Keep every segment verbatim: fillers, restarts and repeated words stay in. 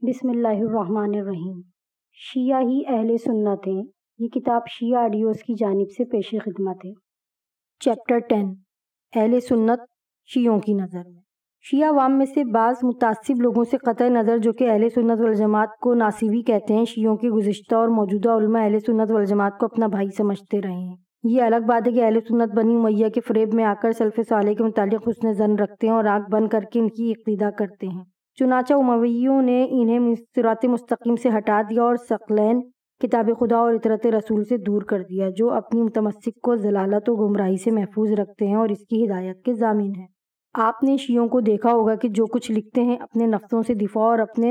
بسم اللہ الرحمن الرحیم۔ شیعہ ہی اہل سنت ہیں۔ یہ کتاب شیعہ آڈیوز کی جانب سے پیش خدمت ہے۔ چیپٹر ٹین، اہل سنت شیعوں کی نظر میں۔ شیعہ عوام میں سے بعض متعصب لوگوں سے قطع نظر جو کہ اہل سنت والجماعت کو ناصبی کہتے ہیں، شیعوں کے گزشتہ اور موجودہ علماء اہل سنت والجماعت کو اپنا بھائی سمجھتے رہے ہیں۔ یہ الگ بات ہے کہ اہل سنت بنی امیہ کے فریب میں آ کر سلف صالح کے متعلق حسن ظن رکھتے ہیں اور آنکھ بند کر کے ان کی اقتداء کرتے ہیں۔ چنانچہ امویوں نے انہیں صراط مستقیم سے ہٹا دیا اور ثقلین کتاب خدا اور اطرت رسول سے دور کر دیا، جو اپنی متمسک کو ضلالت و گمراہی سے محفوظ رکھتے ہیں اور اس کی ہدایت کے ضامن ہیں۔ آپ نے شیعوں کو دیکھا ہوگا کہ جو کچھ لکھتے ہیں اپنے نفسوں سے دفاع اور اپنے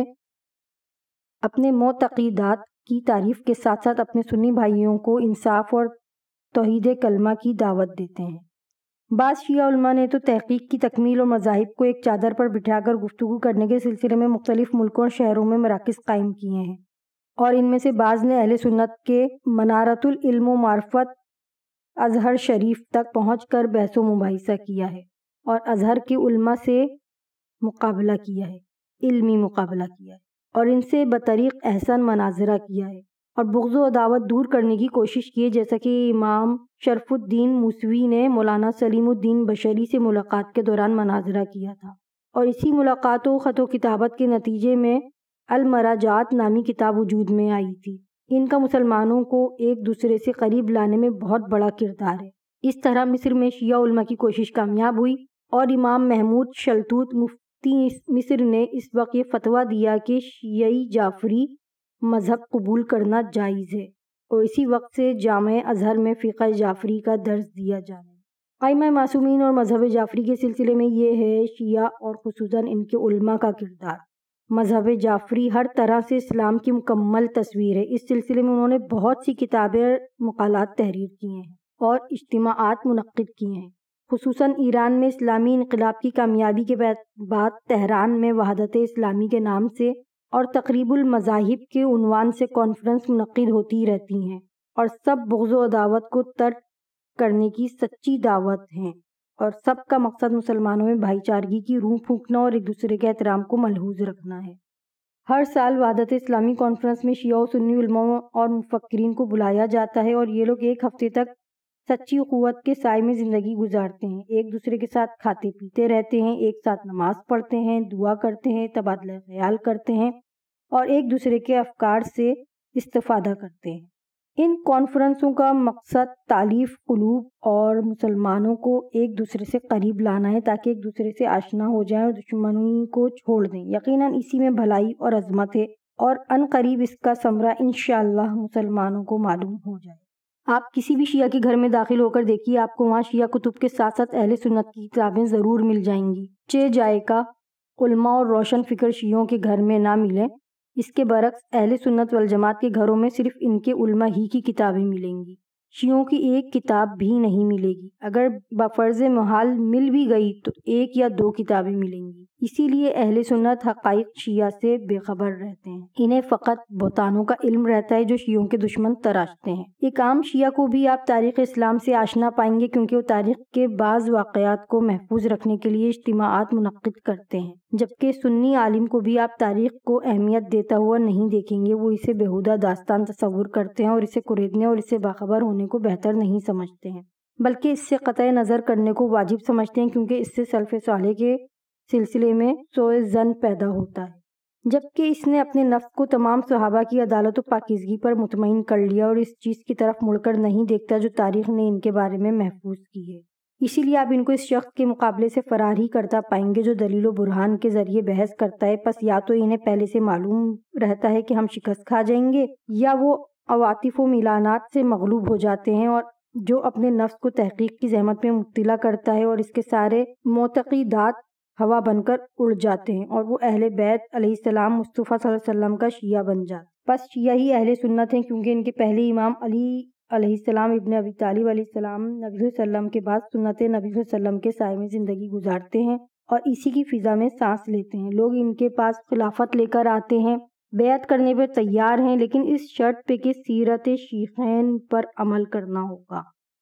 اپنے معتقدات کی تعریف کے ساتھ ساتھ اپنے سنی بھائیوں کو انصاف اور توحید کلمہ کی دعوت دیتے ہیں۔ بعض شیعہ علماء نے تو تحقیق کی تکمیل اور مذاہب کو ایک چادر پر بٹھا کر گفتگو کرنے کے سلسلے میں مختلف ملکوں اور شہروں میں مراکز قائم کیے ہیں، اور ان میں سے بعض نے اہل سنت کے منارۃ العلم و معرفت ازہر شریف تک پہنچ کر بحث و مباحثہ کیا ہے اور ازہر کے علماء سے مقابلہ کیا ہے، علمی مقابلہ کیا ہے اور ان سے بطریق احسن مناظرہ کیا ہے اور بغض و عداوت دور کرنے کی کوشش کی ہے، جیسا کہ امام شرف الدین موسوی نے مولانا سلیم الدین بشری سے ملاقات کے دوران مناظرہ کیا تھا، اور اسی ملاقات و خط و کتابت کے نتیجے میں المراجعات نامی کتاب وجود میں آئی تھی۔ ان کا مسلمانوں کو ایک دوسرے سے قریب لانے میں بہت بڑا کردار ہے۔ اس طرح مصر میں شیعہ علماء کی کوشش کامیاب ہوئی اور امام محمود شلتوت مفتی مصر نے اس وقت یہ فتویٰ دیا کہ شیعی جعفری مذہب قبول کرنا جائز ہے، اور اسی وقت سے جامعہ ازہر میں فقہ جعفری کا درس دیا جانے لگا۔ ائمہ معصومین اور مذہب جعفری کے سلسلے میں یہ ہے شیعہ اور خصوصاً ان کے علماء کا کردار۔ مذہب جعفری ہر طرح سے اسلام کی مکمل تصویر ہے۔ اس سلسلے میں انہوں نے بہت سی کتابیں اور مقالات تحریر کیے ہیں اور اجتماعات منعقد کیے ہیں۔ خصوصاً ایران میں اسلامی انقلاب کی کامیابی کے بعد تہران میں وحدت اسلامی کے نام سے اور تقریب المذاہب کے عنوان سے کانفرنس منعقد ہوتی رہتی ہیں، اور سب بغض و عداوت کو ترک کرنے کی سچی دعوت ہیں، اور سب کا مقصد مسلمانوں میں بھائی چارگی کی روح پھونکنا اور ایک دوسرے کے احترام کو ملحوظ رکھنا ہے۔ ہر سال وحدت اسلامی کانفرنس میں شیعہ و سنی علماء اور مفکرین کو بلایا جاتا ہے، اور یہ لوگ ایک ہفتے تک سچی اخوت کے سائے میں زندگی گزارتے ہیں، ایک دوسرے کے ساتھ کھاتے پیتے رہتے ہیں، ایک ساتھ نماز پڑھتے ہیں، دعا کرتے ہیں، تبادلہ خیال کرتے ہیں اور ایک دوسرے کے افکار سے استفادہ کرتے ہیں۔ ان کانفرنسوں کا مقصد تالیف قلوب اور مسلمانوں کو ایک دوسرے سے قریب لانا ہے، تاکہ ایک دوسرے سے آشنا ہو جائیں اور دشمنی کو چھوڑ دیں۔ یقیناً اسی میں بھلائی اور عظمت ہے، اور ان قریب اس کا ثمرہ انشاءاللہ مسلمانوں کو معلوم ہو جائے۔ آپ کسی بھی شیعہ کے گھر میں داخل ہو کر دیکھیے، آپ کو وہاں شیعہ کتب کے ساتھ ساتھ اہل سنت کی کتابیں ضرور مل جائیں گی۔ چہ جائے کا علماء اور روشن فکر شیعوں کے گھر میں نہ ملیں، اس کے برعکس اہل سنت والجماعت کے گھروں میں صرف ان کے علماء ہی کی کتابیں ملیں گی، شیعوں کی ایک کتاب بھی نہیں ملے گی۔ اگر بفرض محال مل بھی گئی تو ایک یا دو کتابیں ملیں گی۔ اسی لیے اہل سنت حقائق شیعہ سے بے خبر رہتے ہیں، انہیں فقط بہتانوں کا علم رہتا ہے جو شیعوں کے دشمن تراشتے ہیں۔ ایک عام شیعہ کو بھی آپ تاریخ اسلام سے آشنا پائیں گے، کیونکہ وہ تاریخ کے بعض واقعات کو محفوظ رکھنے کے لیے اجتماعات منعقد کرتے ہیں، جبکہ سنی عالم کو بھی آپ تاریخ کو اہمیت دیتا ہوا نہیں دیکھیں گے۔ وہ اسے بیہودہ داستان تصور کرتے ہیں اور اسے کریدنے اور اس سے باخبر ہونے کو بہتر نہیں سمجھتے ہیں، بلکہ اس سے قطع نظر کرنے کو واجب سمجھتے ہیں، کیونکہ اس سے سلف صالح کے سلسلے میں سوء ظن پیدا ہوتا ہے، جبکہ اس نے اپنے نفس کو تمام صحابہ کی عدالت و پاکیزگی پر مطمئن کر لیا اور اس چیز کی طرف مڑ کر نہیں دیکھتا جو تاریخ نے ان کے بارے میں محفوظ کی ہے۔ اسی لیے آپ ان کو اس شخص کے مقابلے سے فرار ہی کرتا پائیں گے جو دلیل و برہان کے ذریعے بحث کرتا ہے۔ پس یا تو انہیں پہلے سے معلوم رہتا ہے کہ ہم شکست کھا جائیں گے، یا وہ عواطف و میلانات سے مغلوب ہو جاتے ہیں، اور جو اپنے نفس کو تحقیق کی زحمت میں مبتلا کرتا ہے اور اس کے سارے معتقدات ہوا بن کر اڑ جاتے ہیں، اور وہ اہل بیت علیہ السلام مصطفیٰ صلی اللہ علیہ وسلم کا شیعہ بن جاتے۔ بس شیعہ ہی اہل سنت ہیں، کیونکہ ان کے پہلے امام علی علیہ السلام ابن ابی طالب علیہ السلام نبی صلی اللہ علیہ وسلم کے بعد سنت نبی صلی اللہ علیہ وسلم کے سائے میں زندگی گزارتے ہیں اور اسی کی فضا میں سانس لیتے ہیں۔ لوگ ان کے پاس خلافت لے کر آتے ہیں، بیعت کرنے پر تیار ہیں، لیکن اس شرط پہ کہ سیرت شیخین پر عمل کرنا ہوگا۔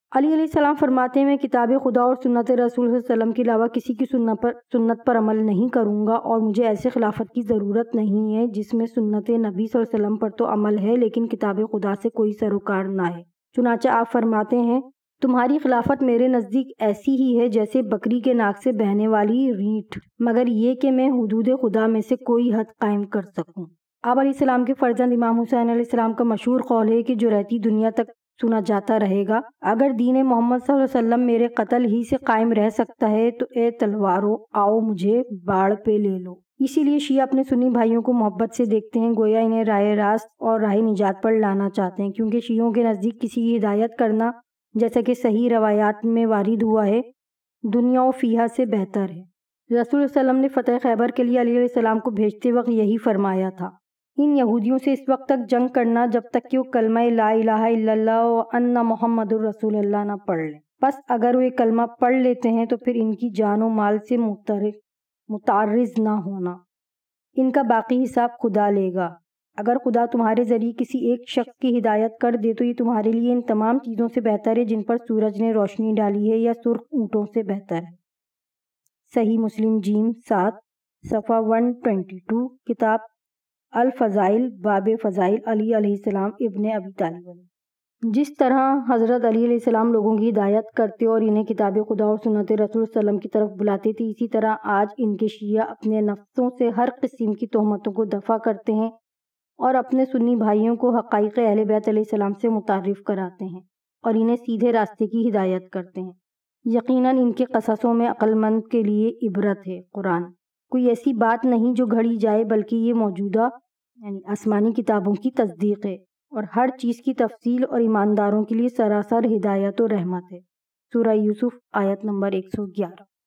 علی علیہ السلام فرماتے ہیں میں کتاب خدا اور سنت رسول صلی اللہ علیہ وسلم کے علاوہ کسی کی سنت پر سنت پر عمل نہیں کروں گا، اور مجھے ایسے خلافت کی ضرورت نہیں ہے جس میں سنت نبی صلی اللہ علیہ وسلم پر تو عمل ہے لیکن کتاب خدا سے کوئی سروکار نہ ہے۔ چنانچہ آپ فرماتے ہیں تمہاری خلافت میرے نزدیک ایسی ہی ہے جیسے بکری کے ناک سے بہنے والی ریٹھ، مگر یہ کہ میں حدود خدا میں سے کوئی حد قائم کر سکوں۔ آپ علیہ السلام کے فرزند امام حسین علیہ السلام کا مشہور قول ہے کہ جو رہتی دنیا تک سنا جاتا رہے گا، اگر دین محمد صلی اللہ علیہ وسلم میرے قتل ہی سے قائم رہ سکتا ہے تو اے تلوارو آؤ مجھے باڑ پہ لے لو۔ اسی لیے شیعہ اپنے سنی بھائیوں کو محبت سے دیکھتے ہیں، گویا انہیں راہ راست اور راہ نجات پر لانا چاہتے ہیں، کیونکہ شیعوں کے نزدیک کسی کی ہدایت کرنا، جیسا کہ صحیح روایات میں وارد ہوا ہے، دنیا و فیہا سے بہتر ہے۔ رسول صلی اللہ علیہ وسلم نے فتح خیبر کے لیے علی علیہ السلام کو بھیجتے وقت یہی فرمایا تھا، ان یہودیوں سے اس وقت تک جنگ کرنا جب تک کہ وہ کلمہ لا الہ الا اللہ و ان محمد الرسول اللہ نہ پڑھ لیں۔ بس اگر وہ یہ کلمہ پڑھ لیتے ہیں تو پھر ان کی جان و مال سے متعرض نہ ہونا، ان کا باقی حساب خدا لے گا۔ اگر خدا تمہارے ذریعے کسی ایک شخص کی ہدایت کر دے تو یہ تمہارے لیے ان تمام چیزوں سے بہتر ہے جن پر سورج نے روشنی ڈالی ہے، یا سرخ اونٹوں سے بہتر ہے۔ صحیح مسلم جیم سات صفحہ ایک سو بائیس، کتاب الفضائل، باب فضائل علی علیہ السلام ابن ابی طالب۔ جس طرح حضرت علی علیہ السلام لوگوں کی ہدایت کرتے اور انہیں کتاب خدا اور سنت رسول صلی اللہ علیہ وسلم کی طرف بلاتے تھے، اسی طرح آج ان کے شیعہ اپنے نفسوں سے ہر قسم کی تہمتوں کو دفع کرتے ہیں اور اپنے سنی بھائیوں کو حقائق اہل بیت علیہ السلام سے متعارف کراتے ہیں اور انہیں سیدھے راستے کی ہدایت کرتے ہیں۔ یقیناً ان کے قصصوں میں عقل مند کے لیے عبرت ہے۔ قرآن کوئی ایسی بات نہیں جو گھڑی جائے، بلکہ یہ موجودہ یعنی آسمانی کتابوں کی تصدیق ہے اور ہر چیز کی تفصیل اور ایمانداروں کے لیے سراسر ہدایت و رحمت ہے۔ سورہ یوسف آیت نمبر ایک سو گیارہ۔